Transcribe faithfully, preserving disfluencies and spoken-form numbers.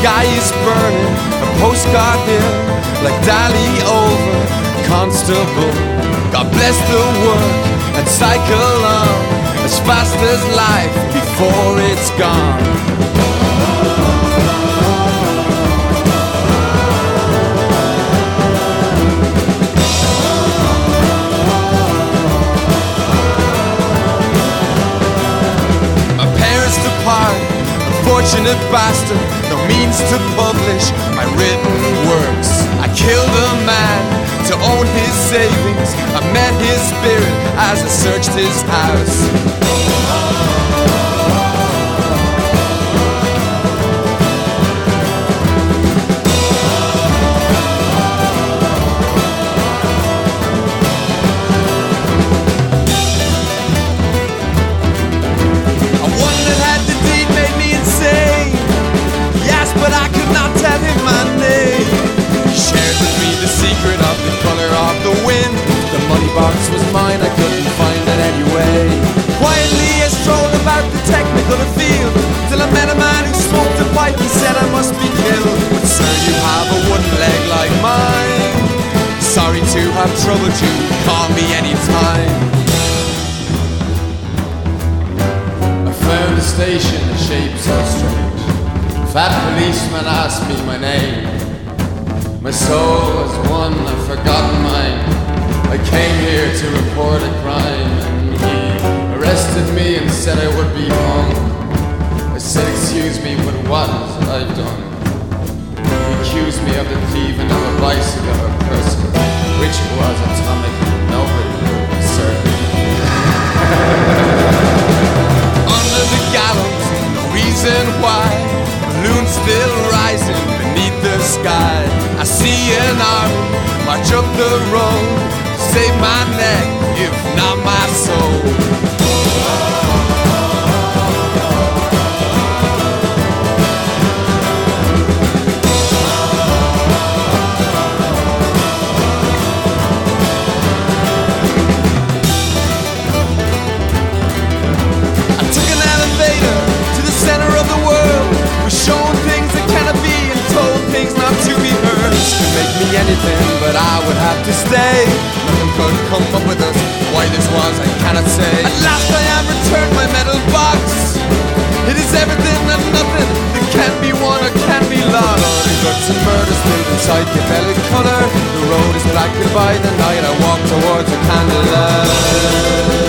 sky is burning, a postcard here, like Dali over Constable. God bless the work and cycle on as fast as life before it's gone. Unfortunate bastard, no means to publish my written works. I killed a man to own his savings. I met his spirit as I searched his house. But I could not tell him my name. He shared with me the secret of the color of the wind. The money box was mine, I couldn't find it anyway. Quietly I strolled about the technical field till I met a man who smoked a pipe and said I must be killed. But sir, you have a wooden leg like mine. Sorry to have troubled you, call me anytime. I found a station, a shape so strange. Fat policeman asked me my name. My soul was one, I've forgotten mine. I came here to report a crime, and he arrested me and said I would be hung. I said, excuse me, but what have I done? He accused me of the thieving of a bicycle or person, which it was atomic, nobody knew, certain. Under the gallows, no reason why. Balloon still rising beneath the sky. I see an army march up the road, save my neck, if not my soul. I took an elevator to the center of the world. We're shown things that cannot be and told things not to be heard. This could make me anything, but I would have to stay. Nothing could come up with us. Why this was, I cannot say. At last I am returned my metal box. It is everything and nothing that can be won or can be lost. Blood and guts and murder still in psychedelic color. The road is blackened by the night. I walk towards a candlelight.